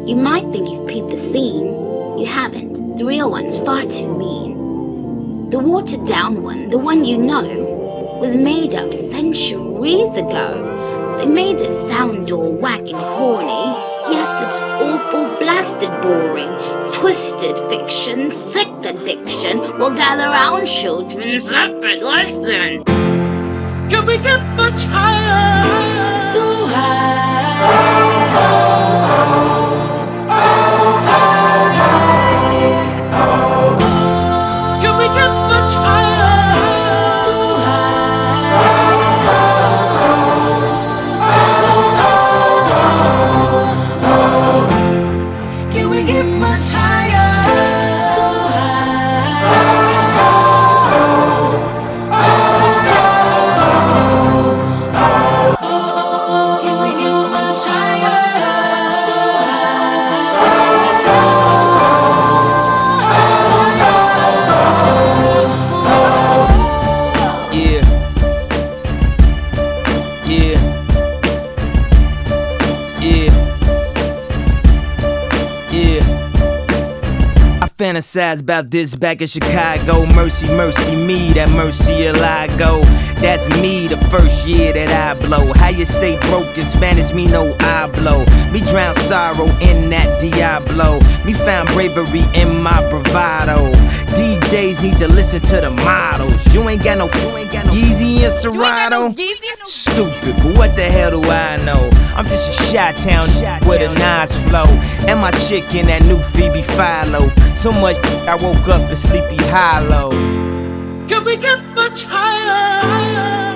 You might think you've peeped the scene. You haven't. The real one's far too mean. The watered down one, the one you know, was made up centuries ago. They made it sound all whack and corny. Yes, it's awful, blasted boring. Twisted fiction, sick addiction. Well, gather round, children, separate lesson. Can we get much higher? So high, so Can we get much higher? so high. Can we get much higher? So high. Can we get much higher? So Yeah. Yeah. Yeah. Yeah. I fantasize about this back in Chicago. Mercy, mercy me, that mercy I go. That's me the first year that I blow. How you say broke in Spanish, me no I blow. Me drown sorrow in that Diablo. Me found bravery in my bravado. DJs need to listen to the models. You ain't got no Yeezy and Serato. Stupid, but what the hell do I know? I'm just a Chi-Town with a nice flow. And my chick in that new Phoebe Philo. So much I woke up in Sleepy Hollow. Can we get much higher?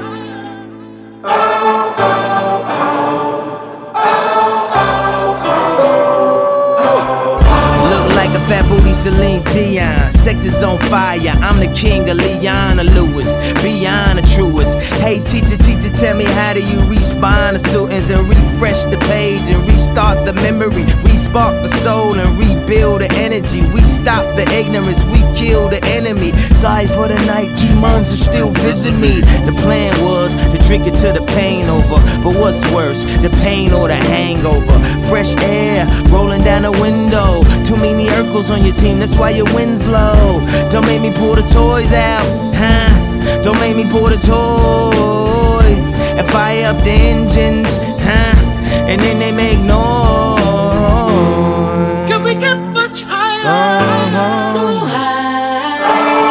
Look like a fat booty Celine Dion. Sex is on fire, I'm the king of Leona Lewis. Beyond the truest. Hey teacher, tell me how do you respond to students and refresh the page and restart the memory, respark the soul and rebuild the energy. We stop the ignorance, we kill the enemy. Sorry for the night, demons are still visit me. The plan was to drink it till the pain over, but what's worse, the pain or the hangover? Fresh air rolling down the window. Too many Urkels on your team, that's why your win's low. Don't make me pull the toys out, huh? Don't make me pull the toys and fire up the engines, huh? And then they make noise. Can we get much higher? So high.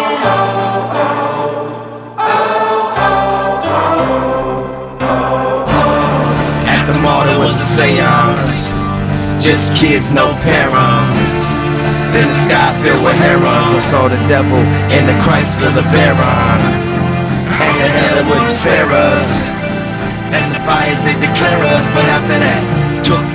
At the mall there was a seance. Just kids, no parents. Then the sky filled with herons. We saw the devil in the Chrysler LeBaron. And the hell it wouldn't spare us. And the fires they declare us. But after that, took